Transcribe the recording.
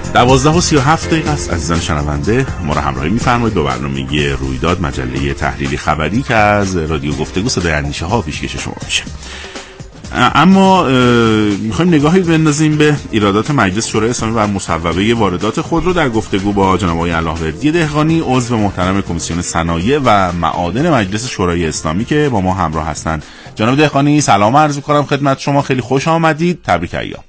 12:37 است. عزیزان شنونده، ما را همراهی می‌فرمایید با برنامه رویداد، مجله تحلیلی خبری که از رادیو گفتگو صدای اندیشه ها پیشکش شما میشه. اما میخوایم نگاهی بندازیم به ایرادات مجلس شورای اسلامی بر مصوبه واردات خودرو در گفتگو با جناب آقای اللهوردی دهقانی، عضو محترم کمیسیون صنایع و معادن مجلس شورای اسلامی که با ما همراه هستند. جناب دهقانی، سلام عرض می‌کنم خدمت شما، خیلی خوش آمدید، تبریک ایام.